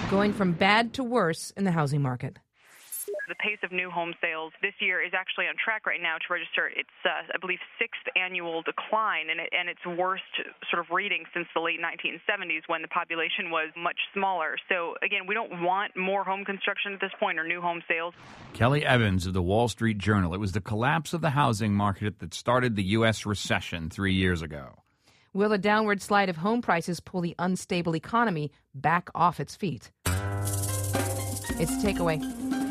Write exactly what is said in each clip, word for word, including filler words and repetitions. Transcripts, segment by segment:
going from bad to worse in the housing market. The pace of new home sales this year is actually on track right now to register its, uh, I believe, sixth annual decline, and, it, and its worst sort of reading since the late nineteen seventies when the population was much smaller. So, again, we don't want more home construction at this point or new home sales. Kelly Evans of the Wall Street Journal. It was the collapse of the housing market that started the U S recession three years ago. Will a downward slide of home prices pull the unstable economy back off its feet? It's a takeaway.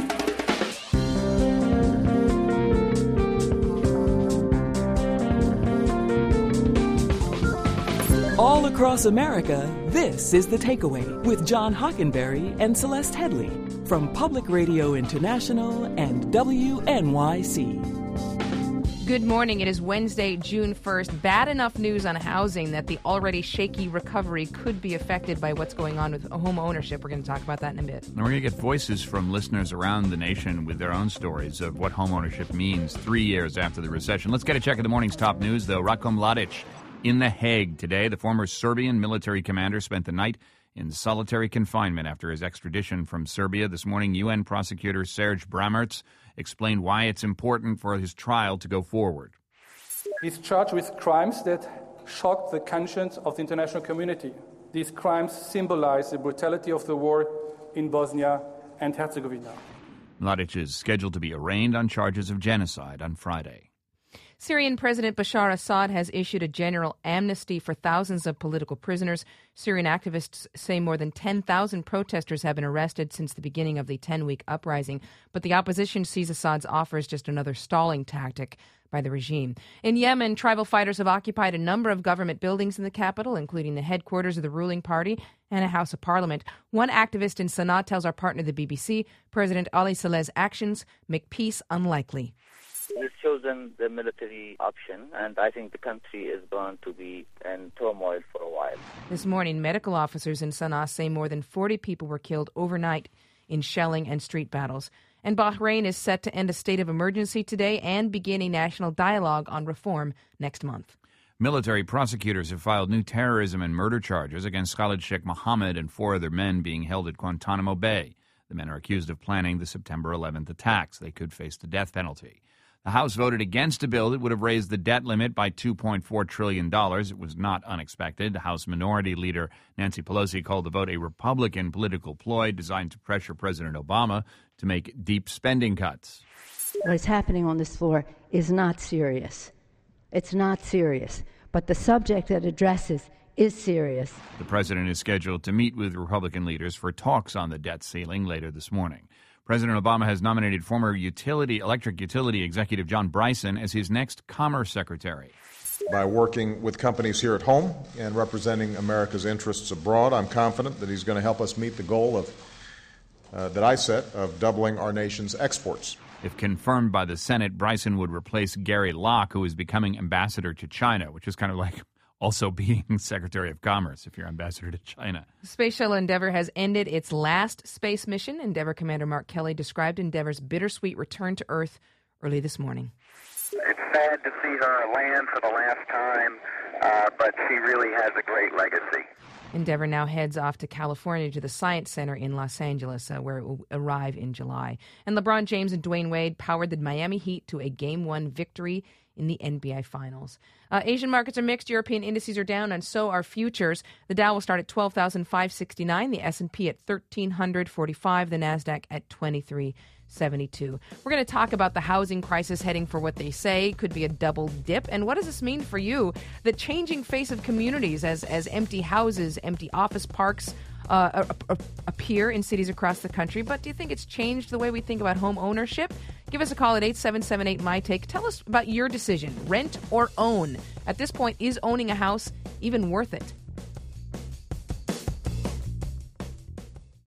All across America, this is The Takeaway with John Hockenberry and Celeste Headley from Public Radio International and W N Y C. Good morning. It is Wednesday, June first. Bad enough news on housing that the already shaky recovery could be affected by what's going on with home ownership. We're going to talk about that in a bit. And we're going to get voices from listeners around the nation with their own stories of what home ownership means three years after the recession. Let's get a check of the morning's top news, though. Ratko Mladic in The Hague today. The former Serbian military commander spent the night in solitary confinement after his extradition from Serbia. This morning, U N prosecutor Serge Brammertz explained why it's important for his trial to go forward. He's charged with crimes that shocked the conscience of the international community. These crimes symbolize the brutality of the war in Bosnia and Herzegovina. Mladic is scheduled to be arraigned on charges of genocide on Friday. Syrian President Bashar Assad has issued a general amnesty for thousands of political prisoners. Syrian activists say more than ten thousand protesters have been arrested since the beginning of the ten-week uprising, but the opposition sees Assad's offer as just another stalling tactic by the regime. In Yemen, tribal fighters have occupied a number of government buildings in the capital, including the headquarters of the ruling party and a House of Parliament. One activist in Sana'a tells our partner, the B B C, President Ali Saleh's actions make peace unlikely. He's chosen the military option, and I think the country is going to be in turmoil for a while. This morning, medical officers in Sana'a say more than forty people were killed overnight in shelling and street battles. And Bahrain is set to end a state of emergency today and begin a national dialogue on reform next month. Military prosecutors have filed new terrorism and murder charges against Khalid Sheikh Mohammed and four other men being held at Guantanamo Bay. The men are accused of planning the September eleventh attacks. They could face the death penalty. The House voted against a bill that would have raised the debt limit by two point four trillion dollars. It was not unexpected. The House Minority Leader Nancy Pelosi called the vote a Republican political ploy designed to pressure President Obama to make deep spending cuts. What is happening on this floor is not serious. It's not serious. But the subject it addresses is serious. The president is scheduled to meet with Republican leaders for talks on the debt ceiling later this morning. President Obama has nominated former utility, electric utility executive John Bryson as his next Commerce Secretary. By working with companies here at home and representing America's interests abroad, I'm confident that he's going to help us meet the goal of uh, that I set of doubling our nation's exports. If confirmed by the Senate, Bryson would replace Gary Locke, who is becoming ambassador to China, which is kind of like also being Secretary of Commerce if you're ambassador to China. Space Shuttle Endeavour has ended its last space mission. Endeavour Commander Mark Kelly described Endeavour's bittersweet return to Earth early this morning. It's sad to see her land for the last time, uh, but she really has a great legacy. Endeavour now heads off to California to the Science Center in Los Angeles, uh, where it will arrive in July. And LeBron James and Dwayne Wade powered the Miami Heat to a Game one victory in the N B A Finals. Uh, Asian markets are mixed. European indices are down, and so are futures. The Dow will start at twelve thousand five hundred sixty-nine, the S and P at one thousand three hundred forty-five, the NASDAQ at twenty-three seventy-two. We're going to talk about the housing crisis heading for what they say could be a double dip, and what does this mean for you? The changing face of communities as, as empty houses, empty office parks, Uh, appear in cities across the country. But do you think it's changed the way we think about home ownership? Give us a call at eight seven seven eight, M Y T A K E. Tell us about your decision, rent or own. At this point, is owning a house even worth it?